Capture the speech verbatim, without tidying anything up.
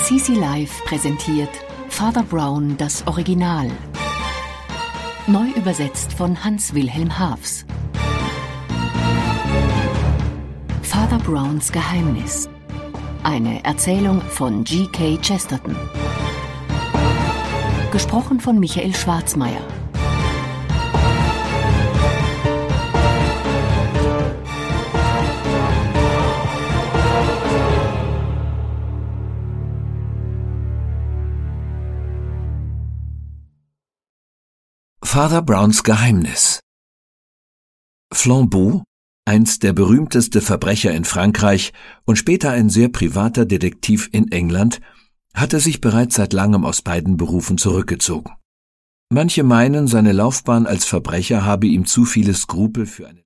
C C Live präsentiert Father Brown das Original. Neu übersetzt von Hans-Wilhelm Haafs. Father Browns Geheimnis. Eine Erzählung von G K Chesterton. Gesprochen von Michael Schwarzmeier. Father Browns Geheimnis. Flambeau, einst der berühmteste Verbrecher in Frankreich und später ein sehr privater Detektiv in England, hatte sich bereits seit langem aus beiden Berufen zurückgezogen. Manche meinen, seine Laufbahn als Verbrecher habe ihm zu viele Skrupel für eine